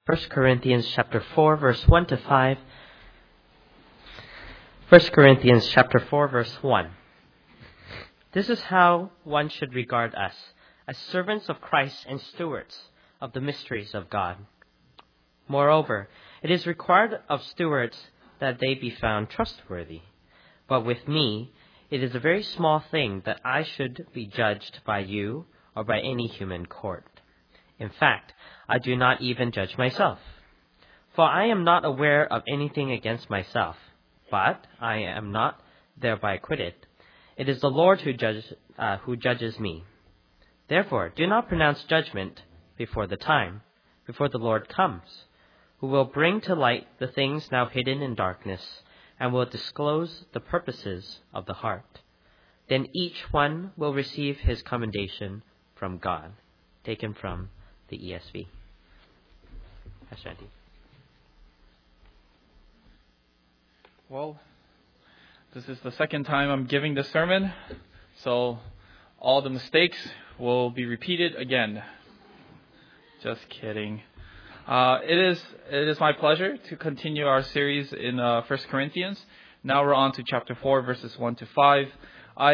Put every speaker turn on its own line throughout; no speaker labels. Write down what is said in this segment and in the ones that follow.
1 Corinthians chapter 4, verse 1 to 5. 1 Corinthians chapter 4, verse 1. This is how one should regard us, as servants of Christ and stewards of the mysteries of God. Moreover, it is required of stewards that they be found trustworthy. But with me, it is a very small thing that I should be judged by you or by any human court. In fact, I do not even judge myself. For I am not aware of anything against myself, but I am not thereby acquitted. It is the Lord who judges me. Therefore, do not pronounce judgment before the time, before the Lord comes, who will bring to light the things now hidden in darkness, and will disclose the purposes of the heart. Then each one will receive his commendation from God. Taken from the ESV. Pastor Andy.
Well, this is the second time I'm giving this sermon, so all the mistakes will be repeated again. Just kidding. It is my pleasure to continue our series in 1 Corinthians. Now we're on to chapter 4, verses 1 to 5. I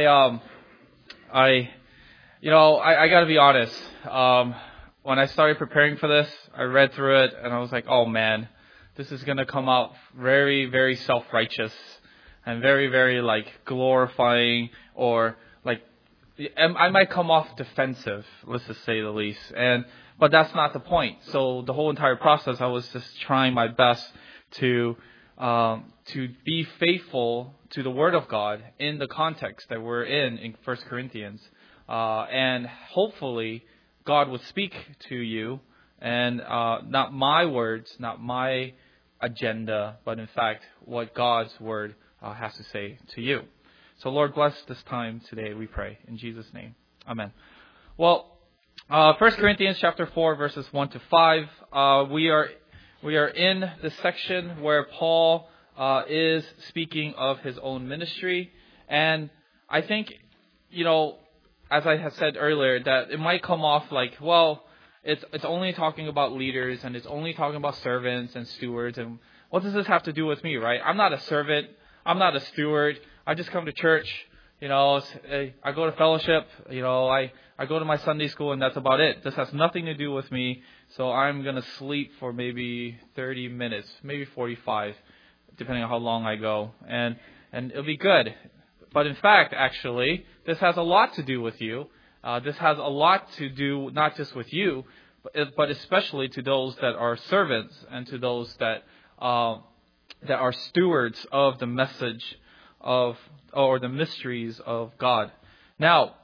gotta be honest. When I started preparing for this, I read through it and I was like, oh man, this is gonna come out very, very self-righteous and very, very glorifying, or I might come off defensive, let's just say the least. But that's not the point. So the whole entire process, I was just trying my best to be faithful to the Word of God in the context that we're in 1 Corinthians. And hopefully God would speak to you, and not my words, not my agenda, but in fact what God's Word has to say to you. So Lord, bless this time today, we pray. In Jesus' name. Amen. Well, 1 Corinthians chapter 4, verses 1 to 5. We are in the section where Paul is speaking of his own ministry. And I think, as I had said earlier, that it might come off like, well, it's only talking about leaders and it's only talking about servants and stewards. And what does this have to do with me, right? I'm not a servant. I'm not a steward. I just come to church. I go to fellowship. I go to my Sunday school, and that's about it. This has nothing to do with me. So I'm going to sleep for maybe 30 minutes, maybe 45, depending on how long I go. And it'll be good. But in fact, actually, this has a lot to do with you. This has a lot to do not just with you, but especially to those that are servants and to those that are stewards of the message or the mysteries of God. Now,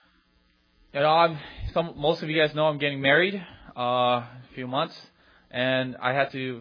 most of you guys know I'm getting married a few months, and I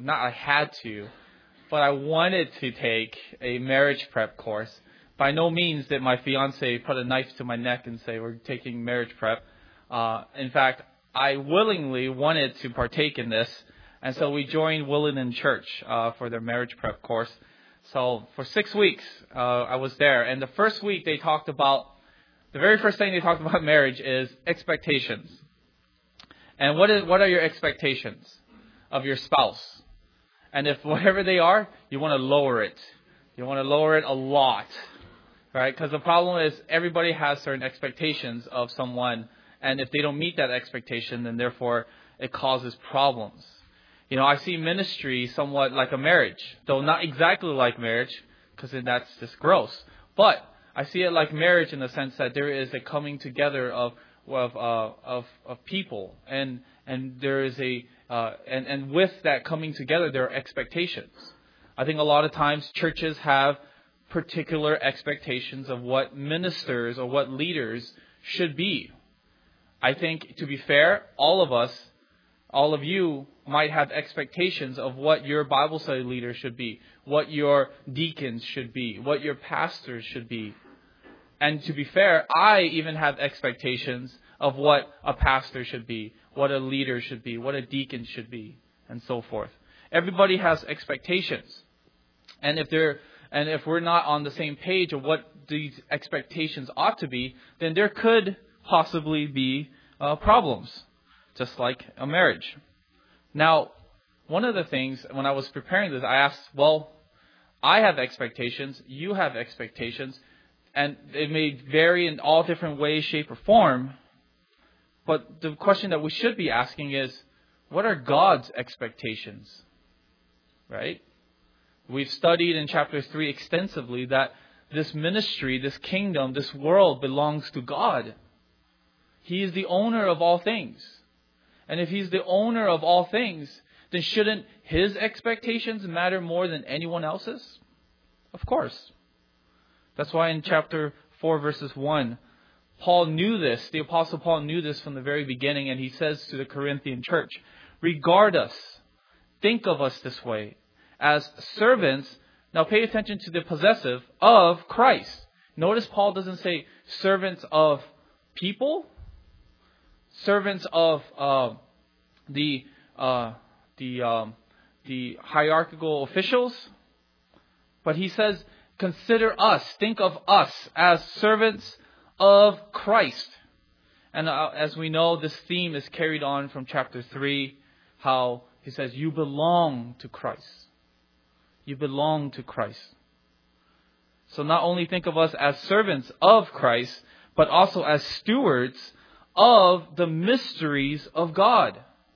wanted to take a marriage prep course. By no means did my fiance put a knife to my neck and say, we're taking marriage prep. In fact, I willingly wanted to partake in this. And so we joined Willenden Church for their marriage prep course. So for 6 weeks, I was there. And the first week the very first thing they talked about marriage is expectations. And what are your expectations of your spouse? And if whatever they are, you want to lower it. You want to lower it a lot. Right? Because the problem is everybody has certain expectations of someone. And if they don't meet that expectation, then therefore it causes problems. I see ministry somewhat like a marriage, though not exactly like marriage, because then that's just gross. But I see it like marriage in the sense that there is a coming together of people, and there is and with that coming together, there are expectations. I think a lot of times churches have particular expectations of what ministers or what leaders should be. I think, to be fair, all of you might have expectations of what your Bible study leader should be, what your deacons should be, what your pastors should be. And to be fair, I even have expectations of what a pastor should be, what a leader should be, what a deacon should be, and so forth. Everybody has expectations. And if we're not on the same page of what these expectations ought to be, then there could possibly be problems, just like a marriage. Now, one of the things, when I was preparing this, I asked, well, I have expectations, you have expectations, and it may vary in all different ways, shape, or form. But the question that we should be asking is, what are God's expectations? Right? We've studied in chapter 3 extensively that this ministry, this kingdom, this world belongs to God. He is the owner of all things. And if He's the owner of all things, then shouldn't His expectations matter more than anyone else's? Of course. That's why in chapter 4 verses 1, Paul knew this. The Apostle Paul knew this from the very beginning, and he says to the Corinthian church, regard us, think of us this way, as servants. Now pay attention to the possessive of Christ. Notice Paul doesn't say servants of people, servants of the hierarchical officials, but he says, consider us, think of us as servants of Christ. And as we know, this theme is carried on from chapter 3, how he says, you belong to Christ. You belong to Christ. So not only think of us as servants of Christ, but also as stewards of the mysteries of God.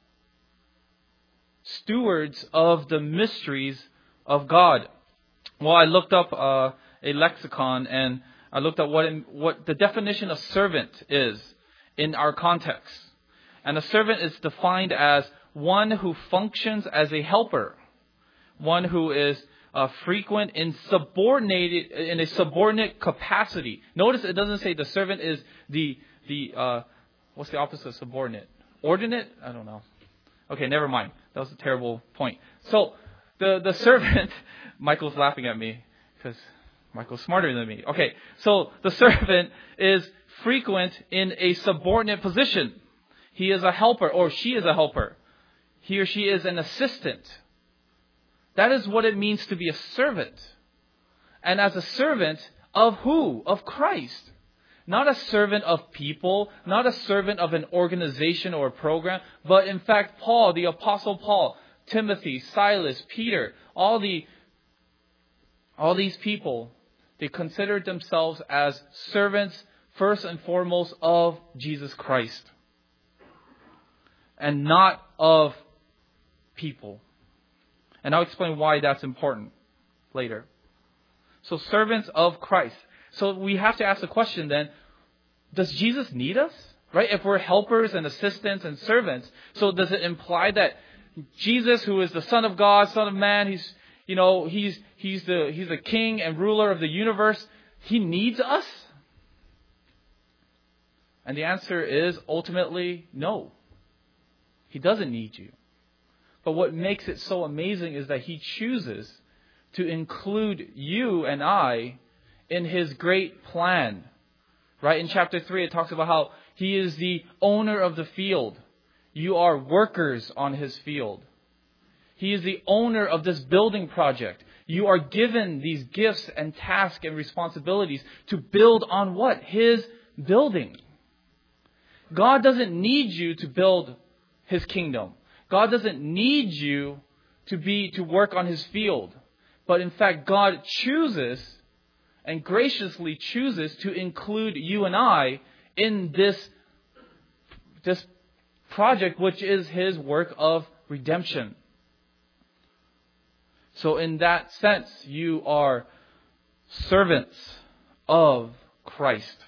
Stewards of the mysteries of God. Well, I looked up a lexicon, and I looked at what the definition of servant is in our context. And a servant is defined as one who functions as a helper, one who is frequent in a subordinate capacity. Notice it doesn't say the servant is the what's the opposite of subordinate? Ordinate? I don't know. Okay, never mind. That was a terrible point. So the servant, Michael's laughing at me because Michael's smarter than me. Okay, so the servant is frequent in a subordinate position. He is a helper, or she is a helper. He or she is an assistant. That is what it means to be a servant. And as a servant of who? Of Christ. Not a servant of people, not a servant of an organization or a program, but in fact Paul, the Apostle Paul, Timothy, Silas, Peter, all these people, they considered themselves as servants first and foremost of Jesus Christ. And not of people. And I'll explain why that's important later. So servants of Christ. So we have to ask the question then, does Jesus need us? Right? If we're helpers and assistants and servants, so does it imply that Jesus, who is the Son of God, Son of Man, he's the king and ruler of the universe, He needs us? And the answer is ultimately no. He doesn't need you. But what makes it so amazing is that He chooses to include you and I in His great plan. Right? In chapter 3, it talks about how He is the owner of the field. You are workers on His field. He is the owner of this building project. You are given these gifts and tasks and responsibilities to build on what? His building. God doesn't need you to build His kingdom. God doesn't need you to work on His field. But in fact, God chooses and graciously chooses to include you and I in this project, which is His work of redemption. So in that sense, you are servants of Christ.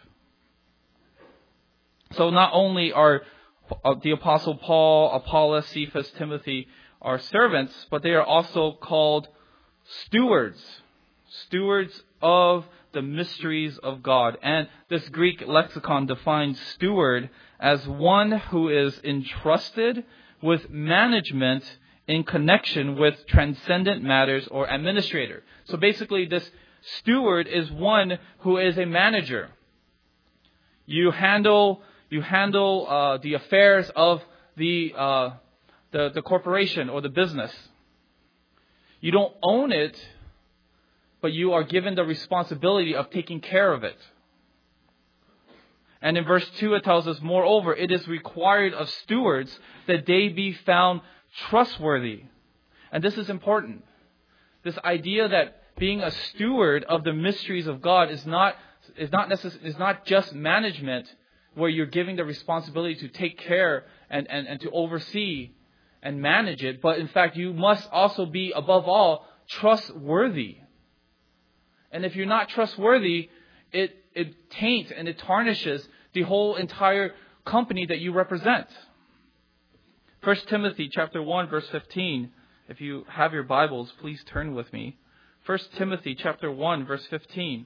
So not only are the Apostle Paul, Apollos, Cephas, Timothy are servants, but they are also called stewards. Stewards of the mysteries of God. And this Greek lexicon defines steward as one who is entrusted with management in connection with transcendent matters or administrator. So basically this steward is one who is a manager. You handle the affairs of the corporation or the business. You don't own it, but you are given the responsibility of taking care of it. And in verse 2 it tells us, moreover, it is required of stewards that they be found trustworthy. And this is important. This idea that being a steward of the mysteries of God is not just management, where you're giving the responsibility to take care and to oversee and manage it. But in fact, you must also be, above all, trustworthy. And if you're not trustworthy, it taints and it tarnishes the whole entire company that you represent. 1 Timothy chapter 1, verse 15. If you have your Bibles, please turn with me. 1 Timothy chapter 1, verse 15.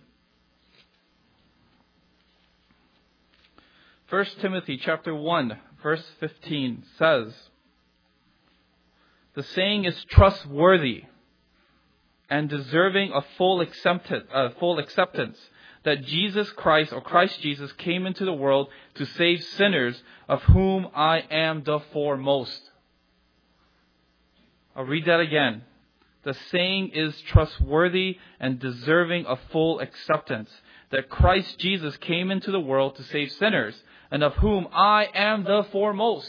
1 Timothy chapter 1, verse 15 says, the saying is trustworthy and deserving of full acceptance, that Jesus Christ, or Christ Jesus, came into the world to save sinners, of whom I am the foremost. I'll read that again. The saying is trustworthy and deserving of full acceptance, that Christ Jesus came into the world to save sinners, and of whom I am the foremost.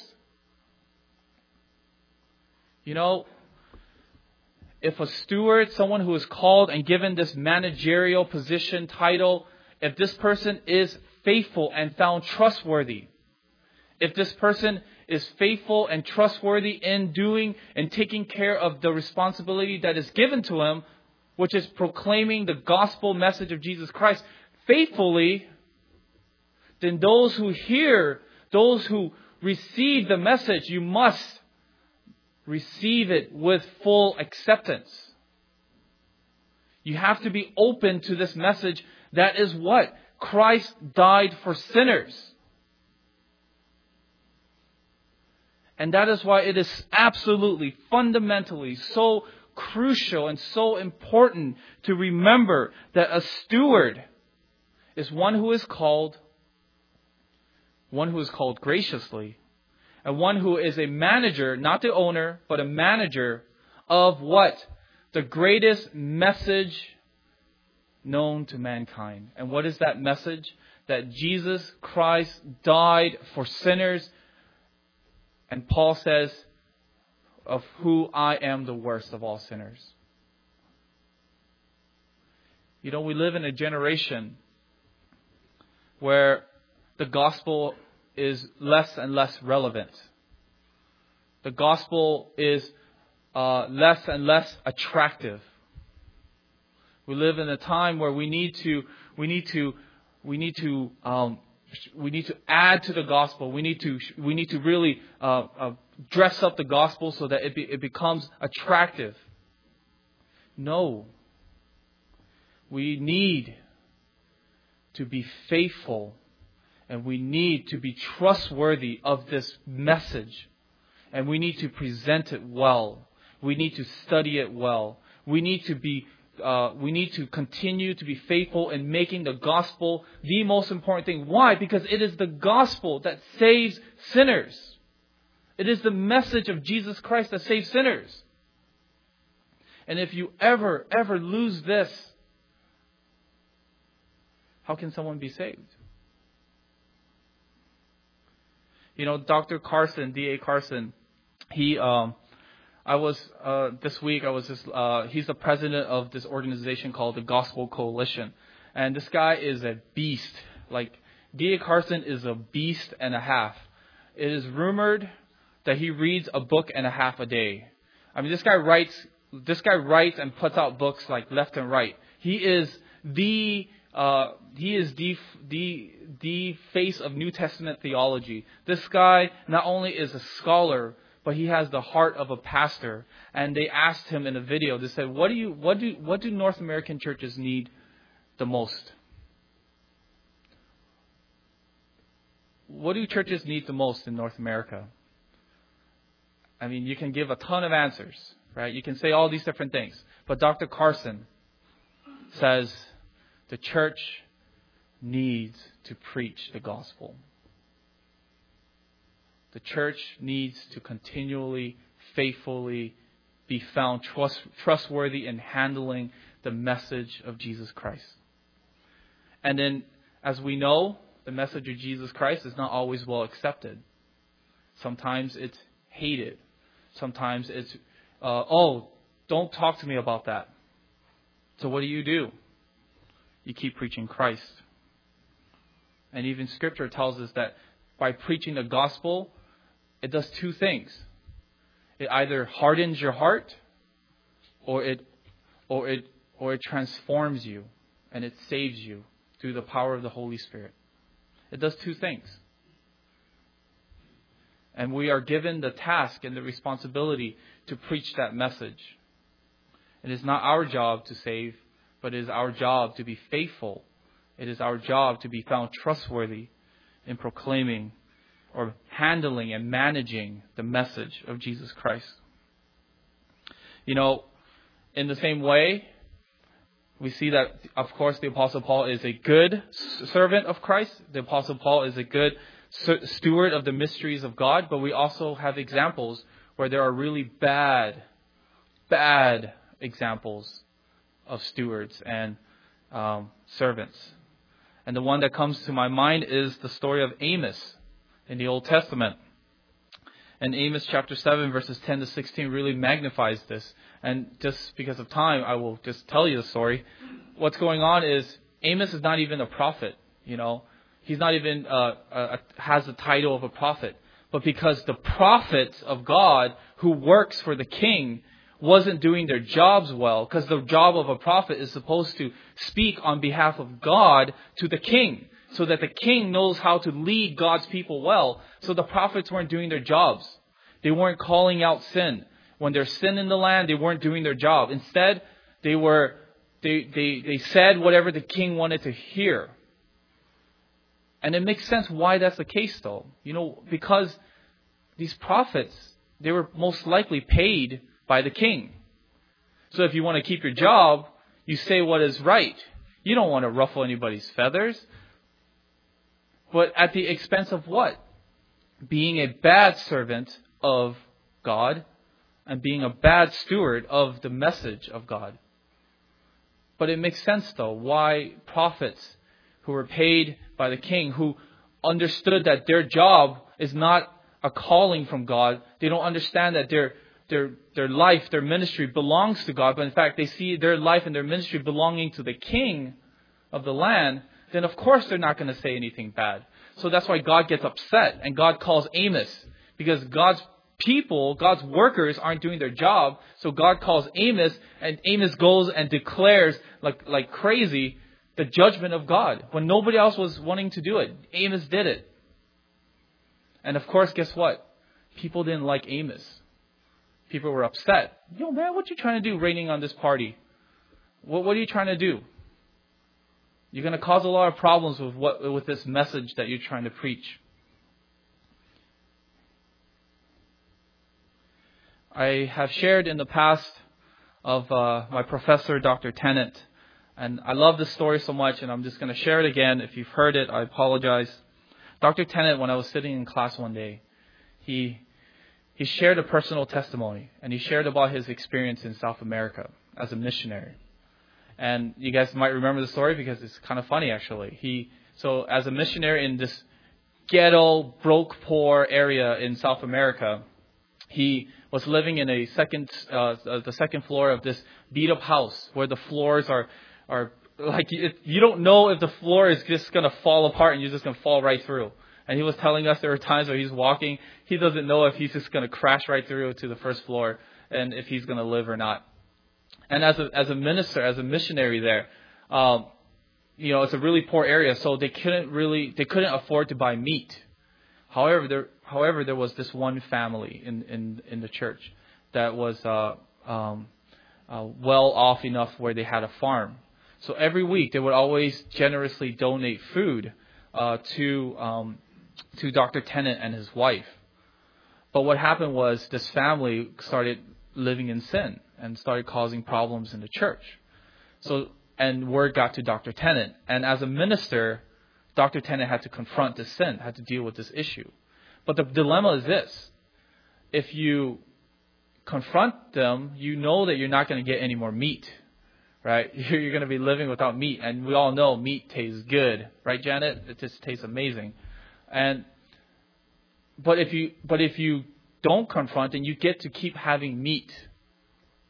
You know, if a steward, someone who is called and given this managerial position, title, if this person is faithful and found trustworthy, if this person is faithful and trustworthy in doing and taking care of the responsibility that is given to him, which is proclaiming the gospel message of Jesus Christ faithfully, then those who hear, those who receive the message, you must receive it with full acceptance. You have to be open to this message. That is what? Christ died for sinners. And that is why it is absolutely, fundamentally so crucial and so important to remember that a steward is one who is called graciously, and one who is a manager, not the owner, but a manager of what? The greatest message known to mankind. And what is that message? That Jesus Christ died for sinners. And Paul says, of who I am the worst of all sinners. You know, we live in a generation where the gospel is less and less relevant. The gospel is less and less attractive. We live in a time where we need to add to the gospel. We need to really dress up the gospel so that it becomes attractive. No. We need to be faithful, and we need to be trustworthy of this message. And we need to present it well. We need to study it well. We need to continue to be faithful in making the gospel the most important thing. Why? Because it is the gospel that saves sinners. It is the message of Jesus Christ that saves sinners. And if you ever lose this, how can someone be saved? You know, Dr. Carson, D.A. Carson, he's the president of this organization called the Gospel Coalition. And this guy is a beast. Like, D.A. Carson is a beast and a half. It is rumored that he reads a book and a half a day. I mean, this guy writes and puts out books like left and right. He is the face of New Testament theology. This guy not only is a scholar, but he has the heart of a pastor. And they asked him in a video, they said, what do North American churches need the most? What do churches need the most in North America? I mean, you can give a ton of answers, right? You can say all these different things. But Dr. Carson says the church needs to preach the gospel. The church needs to continually, faithfully be found trustworthy in handling the message of Jesus Christ. And then, as we know, the message of Jesus Christ is not always well accepted. Sometimes it's hated. Sometimes it's oh, don't talk to me about that. So what do? You keep preaching Christ. And even Scripture tells us that by preaching the gospel, it does two things. It either hardens your heart, or it transforms you, and it saves you through the power of the Holy Spirit. It does two things. And we are given the task and the responsibility to preach that message. It is not our job to save, but it is our job to be faithful. It is our job to be found trustworthy in proclaiming or handling and managing the message of Jesus Christ. You know, in the same way, we see that, of course, the Apostle Paul is a good servant of Christ. The Apostle Paul is a good steward of the mysteries of God. But we also have examples where there are really bad examples of stewards and servants. And the one that comes to my mind is the story of Amos in the Old Testament. And Amos chapter 7 verses 10 to 16 really magnifies this. And just because of time, I will just tell you the story. What's going on is Amos is not even a prophet, you know. He's not even has the title of a prophet. But because the prophets of God who works for the king wasn't doing their jobs well, because the job of a prophet is supposed to speak on behalf of God to the king, so that the king knows how to lead God's people well. So the prophets weren't doing their jobs. They weren't calling out sin. When there's sin in the land, they weren't doing their job. Instead, they said whatever the king wanted to hear. And it makes sense why that's the case, though. You know, because these prophets, they were most likely paid by the king. So if you want to keep your job, you say what is right. You don't want to ruffle anybody's feathers. But at the expense of what? Being a bad servant of God and being a bad steward of the message of God. But it makes sense, though, why prophets who were paid by the king, who understood that their job is not a calling from God. They don't understand that their life, their ministry belongs to God. But in fact, they see their life and their ministry belonging to the king of the land. Then of course they're not going to say anything bad. So that's why God gets upset and God calls Amos, because God's people, God's workers aren't doing their job. So God calls Amos, and Amos goes and declares like crazy the judgment of God when nobody else was wanting to do it. Amos did it. And of course, guess what? People didn't like Amos. People were upset. Yo, man, what you trying to do raining on this party? What are you trying to do? You're going to cause a lot of problems with this message that you're trying to preach. I have shared in the past of my professor, Dr. Tennant. And I love this story so much, and I'm just going to share it again. If you've heard it, I apologize. Dr. Tennant, when I was sitting in class one day, he shared a personal testimony, and he shared about his experience in South America as a missionary. And you guys might remember the story because it's kind of funny, actually. So as a missionary in this ghetto, broke, poor area in South America, he was living in the second floor of this beat-up house where the floors are like, you don't know if the floor is just going to fall apart and you're just going to fall right through. And he was telling us there were times where he's walking, he doesn't know if he's just going to crash right through to the first floor and if he's going to live or not. And as a minister, as a missionary there, it's a really poor area, so they couldn't afford to buy meat. However, there was this one family in the church that was well off enough where they had a farm. So every week they would always generously donate food to Dr. Tennant and his wife. But what happened was this family started living in sin and started causing problems in the church. And word got to Dr. Tennant. And as a minister, Dr. Tennant had to confront this sin, had to deal with this issue. But the dilemma is this. If you confront them, you know that you're not going to get any more meat, right? You're going to be living without meat. And we all know meat tastes good, right, Janet? It just tastes amazing. But if you don't confront, then you get to keep having meat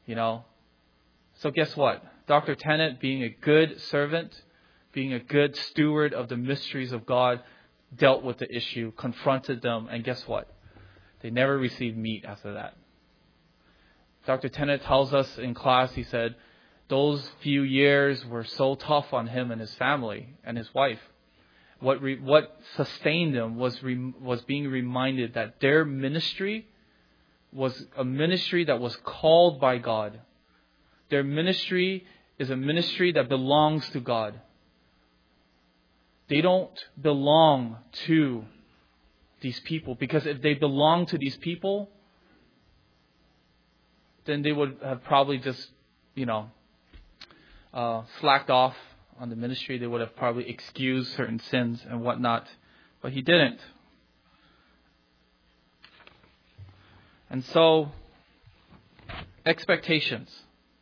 So guess what? Dr. Tennant, being a good servant, being a good steward of the mysteries of God, dealt with the issue, confronted them, and guess what? They never received meat after that. Dr. Tennant tells us in class, he said, those few years were so tough on him and his family and his wife. What sustained them was being reminded that their ministry was a ministry that was called by God. Their ministry is a ministry that belongs to God. They don't belong to these people, because if they belong to these people, then they would have probably just, slacked off on the ministry. They would have probably excused certain sins and whatnot, but he didn't. And so, expectations.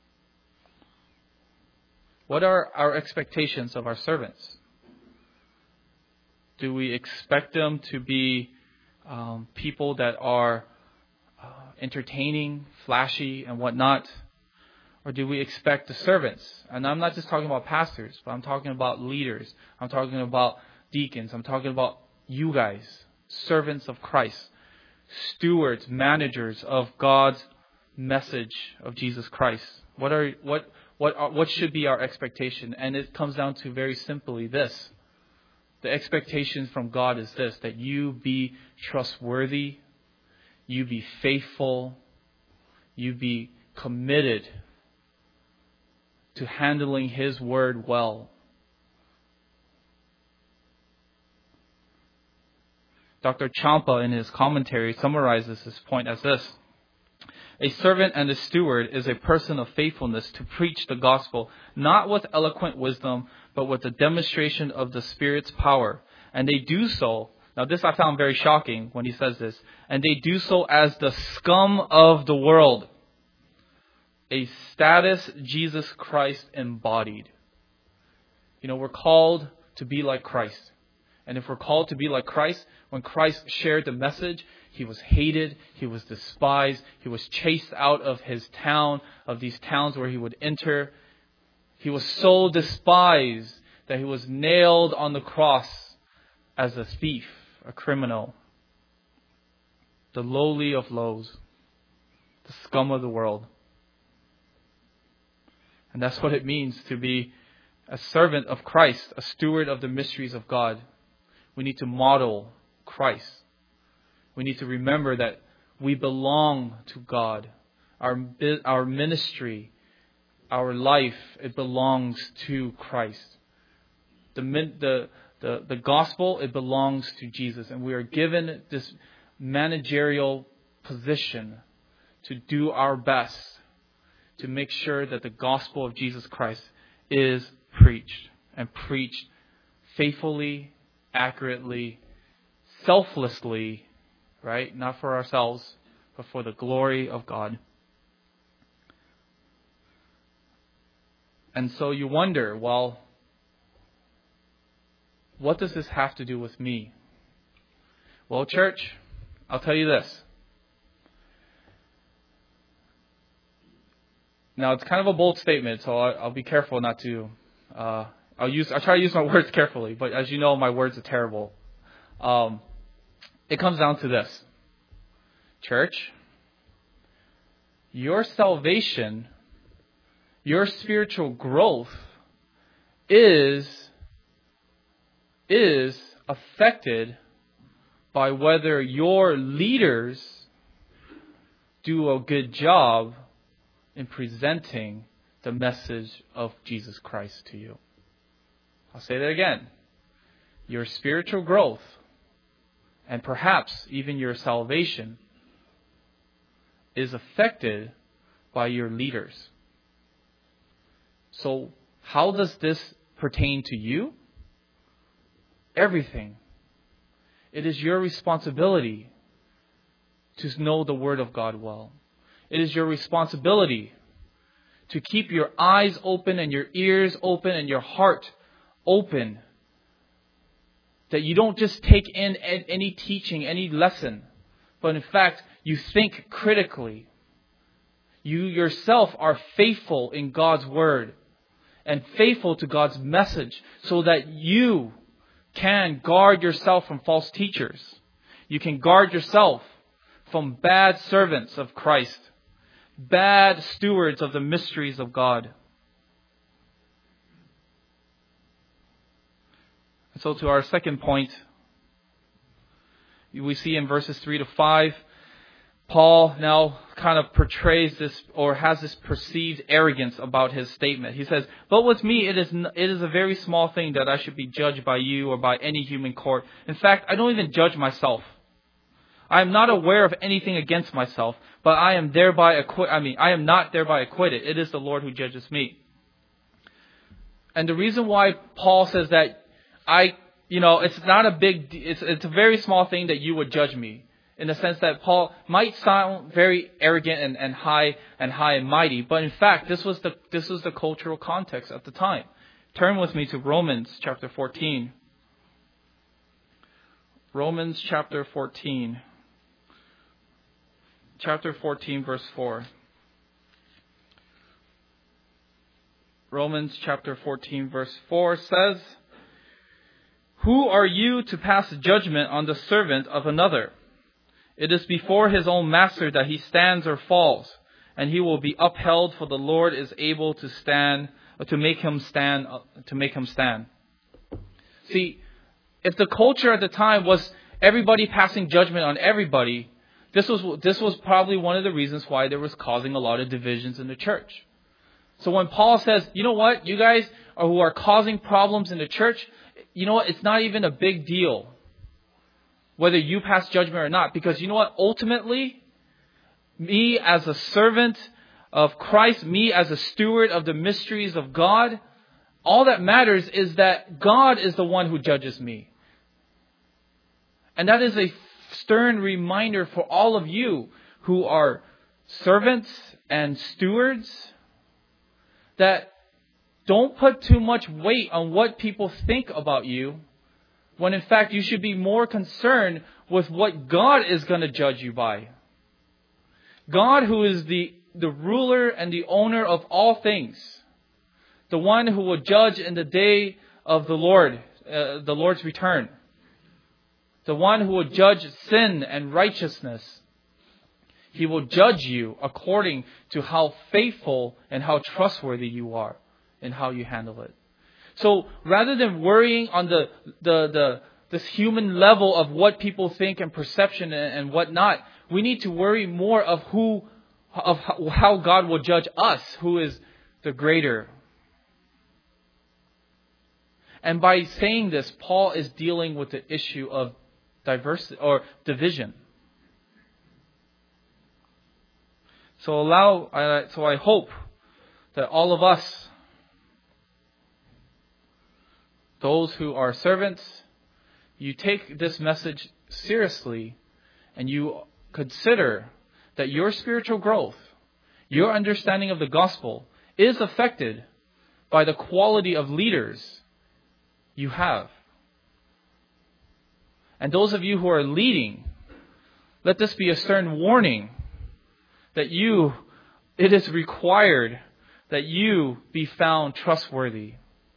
What are our expectations of our servants? Do we expect them to be people that are entertaining, flashy, and whatnot? Or do we expect the servants? And I'm not just talking about pastors, but I'm talking about leaders. I'm talking about deacons. I'm talking about you guys, servants of Christ, stewards, managers of God's message of Jesus Christ. What should be our expectation? And it comes down to very simply this. The expectation from God is this, that you be trustworthy, you be faithful, you be committed to handling His word well. Dr. Champa, in his commentary, summarizes this point as this. A servant and a steward is a person of faithfulness to preach the gospel, not with eloquent wisdom, but with the demonstration of the Spirit's power. And they do so, now this I found very shocking when he says this, and they do so as the scum of the world, a status Jesus Christ embodied. We're called to be like Christ. And if we're called to be like Christ, when Christ shared the message, He was hated, He was despised, He was chased out of His town, of these towns where He would enter. He was so despised that He was nailed on the cross as a thief, a criminal, the lowly of lows, the scum of the world. And that's what it means to be a servant of Christ, a steward of the mysteries of God. We need to model Christ. We need to remember that we belong to God. Our ministry, our life, it belongs to Christ. The gospel, it belongs to Jesus. And we are given this managerial position to do our best to make sure that the gospel of Jesus Christ is preached, and preached faithfully, accurately, selflessly, right? Not for ourselves, but for the glory of God. And so you wonder, well, what does this have to do with me? Well, church, I'll tell you this. Now, it's kind of a bold statement, so I'll be careful not to. I'll try to use my words carefully, but as you know, my words are terrible. It comes down to this. Church, your salvation, your spiritual growth is affected by whether your leaders do a good job in presenting the message of Jesus Christ to you. I'll say that again. Your spiritual growth, and perhaps even your salvation, is affected by your leaders. So, how does this pertain to you? Everything. It is your responsibility to know the Word of God well. It is your responsibility to keep your eyes open and your ears open and your heart open. That you don't just take in any teaching, any lesson, but in fact, you think critically. you yourself are faithful in God's word and faithful to God's message, so that you can guard yourself from false teachers. You can guard yourself from bad servants of Christ, bad stewards of the mysteries of God. So to our second point, we see in verses 3 to 5, Paul now kind of portrays this, or has this perceived arrogance about his statement. He says, "But with me it is a very small thing that I should be judged by you or by any human court. In fact, I don't even judge myself. I am not aware of anything against myself, but I am not thereby acquitted. It is the Lord who judges me." And the reason why Paul says that it's not a big, it's a very small thing that you would judge me, in the sense that Paul might sound very arrogant and high and mighty, but in fact, this was the cultural context at the time. Turn with me to Romans chapter 14. Romans chapter 14. Chapter 14, verse 4. Romans chapter 14, verse 4 says, "Who are you to pass judgment on the servant of another? It is before his own master that he stands or falls, and he will be upheld, for the Lord is able to make him stand. See, if the culture at the time was everybody passing judgment on everybody, this was probably one of the reasons why there was causing a lot of divisions in the church. So when Paul says, you know what, you guys who are causing problems in the church, you know what, it's not even a big deal whether you pass judgment or not. Because you know what, ultimately, me as a servant of Christ, me as a steward of the mysteries of God, all that matters is that God is the one who judges me. And that is a stern reminder for all of you who are servants and stewards, that don't put too much weight on what people think about you, when in fact you should be more concerned with what God is going to judge you by. God, who is the ruler and the owner of all things, the one who will judge in the day of the Lord's return, the one who will judge sin and righteousness. He will judge you according to how faithful and how trustworthy you are and how you handle it. So rather than worrying on this human level of what people think and perception and whatnot, we need to worry more of how God will judge us, who is the greater. And by saying this, Paul is dealing with the issue of diversity or division. So I hope that all of us, those who are servants, you take this message seriously and you consider that your spiritual growth, your understanding of the gospel is affected by the quality of leaders you have. And those of you who are leading, let this be a stern warning that it is required that you be found trustworthy.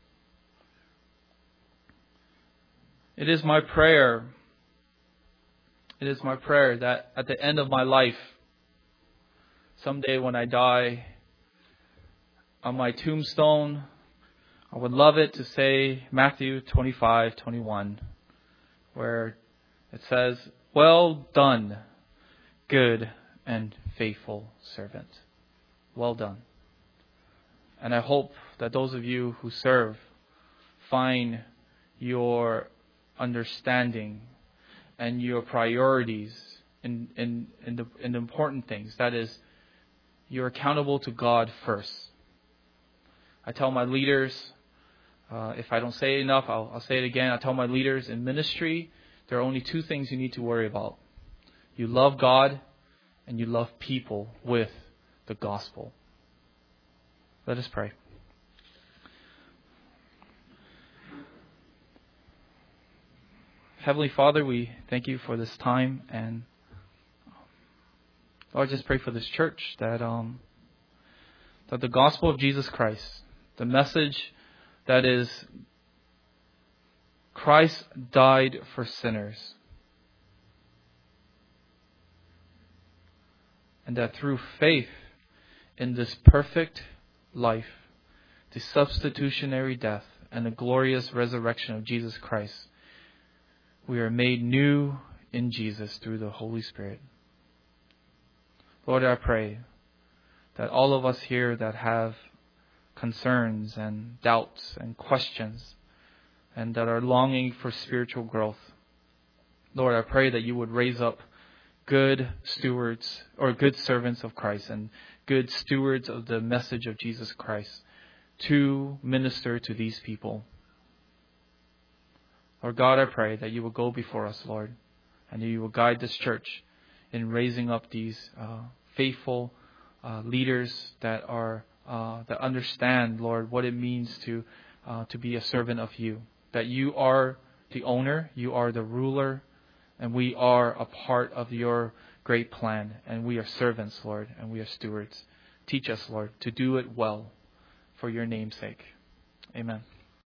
It is my prayer that at the end of my life, someday when I die, on my tombstone, I would love it to say Matthew 25:21, where it says, "Well done, good and faithful servant." Well done. And I hope that those of you who serve find your understanding and your priorities in the important things. That is, you're accountable to God first. I tell my leaders, if I don't say it enough, I'll say it again. I tell my leaders in ministry, there are only two things you need to worry about. You love God and you love people with the gospel. Let us pray. Heavenly Father, we thank you for this time, and Lord, just pray for this church that that the gospel of Jesus Christ, the message that is Christ died for sinners, and that through faith in this perfect life, the substitutionary death, and the glorious resurrection of Jesus Christ, we are made new in Jesus through the Holy Spirit. Lord, I pray that all of us here that have concerns and doubts and questions and that are longing for spiritual growth, Lord, I pray that you would raise up good stewards or good servants of Christ and good stewards of the message of Jesus Christ to minister to these people. Lord God, I pray that you will go before us, Lord, and you will guide this church in raising up these faithful leaders that understand, Lord, what it means to be a servant of you. That you are the owner, you are the ruler, and we are a part of your great plan. And we are servants, Lord, and we are stewards. Teach us, Lord, to do it well for your name's sake. Amen.